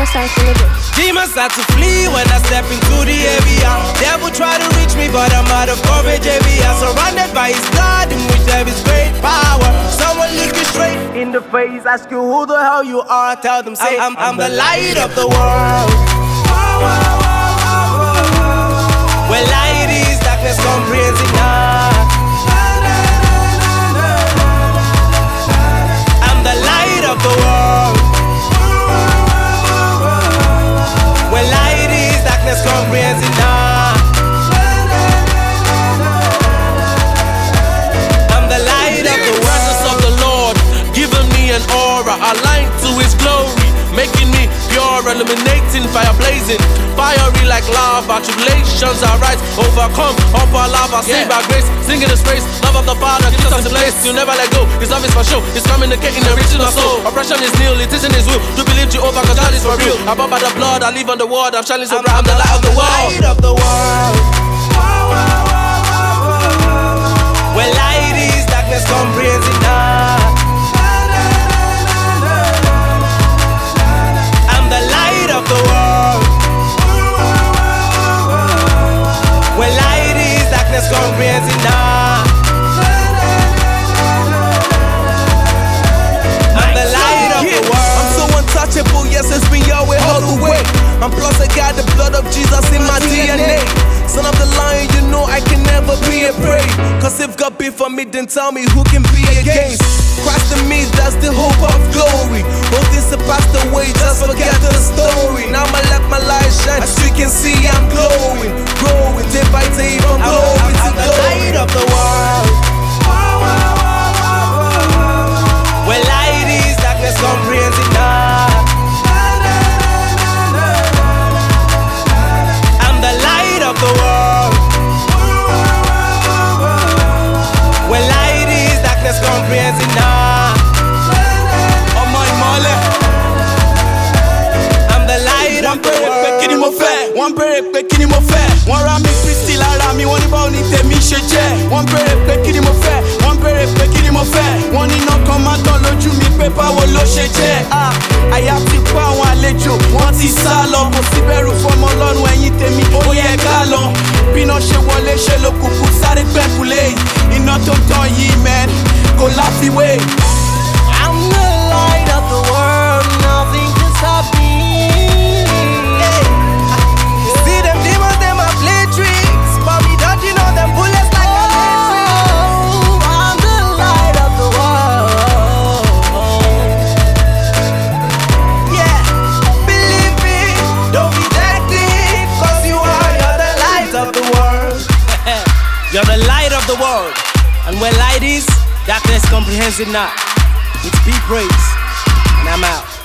more stars in the day. Demons start to flee when I step into the area. Devil try to reach me, but I'm out of courage area. Surrounded by his blood, in which there is great power. Someone look you straight in the face, ask you who the hell you are. Tell them, say, I'm the light of the world. Where light is, darkness comprehends it not. I'm the light of the world. Where light is, darkness comprehends it not. I'm the light of the presence of the Lord, giving me an aura aligned to His glory, making me pure, illuminating, fire blazing, fiery like lava. Tribulations I rise, overcome, upper lava, saved by grace, singing His praise. Love of the Father, keeps us in place. You'll never let go. His love is for show. It's communicating and reaching our soul. Oppression is nil, it isn't His will. To believe Jehovah, cause God is for real. I'm born by the blood, I live on the world. I'm shining so bright. I'm the light of the world. Light of the world. Where light is, darkness comprehends it not. I'm the light of the world. Where light is, darkness comprehends it not. I'm the light of the world. I'm so untouchable, yes, it's been Yahweh all the way. I'm plus I got the blood of Jesus in my DNA. Son of the Lion, you know I can never be a prey. Cause if God be for me, then tell me who can be against. Christ in me, that's the hope of glory. All this is passed away, just forget the story. Now I let my light shine, as you can see I'm glowing, growing day by day from glory to glory. I'm the light of the world. Where light is, darkness comprehends it not. I'm the light of the world. Where light is, darkness comprehends it not. Oh my mole. I'm the light of the world. One pere pe kini mo fẹ́. Wọ́n ra mi Kristi lára mi, wọ́n ní báwo ni tèmi ṣe jẹ́. One pere pe kini mo fẹ́. One pere pe kini mo fẹ́. Wọ́n ní iná kan máa tán lójú mi pé báwo ló ṣe jẹ́. Àyà ti kó àwọn àlejò, wọ́n ti sá lọ. Kò sí bẹ̀rù fọmọ Ọlọ́run ẹ̀yìn tèmi, ó yẹ ká lọ. Bíná ṣe wọlé ṣe ló kúkú sáré pẹ́kúlé. Iná tó tán yìí mẹ́n, kò láfiwé. I'm the light of the world, nothing can stop me. See them demons, them a play tricks, but me dodging all them bullets like a matrix. I'm the light of the world. Yeah, believe me, don't be active, cause you're the light of the world. You're the light of the world, and where light is, darkness comprehends it not. It's be praised, and I'm out.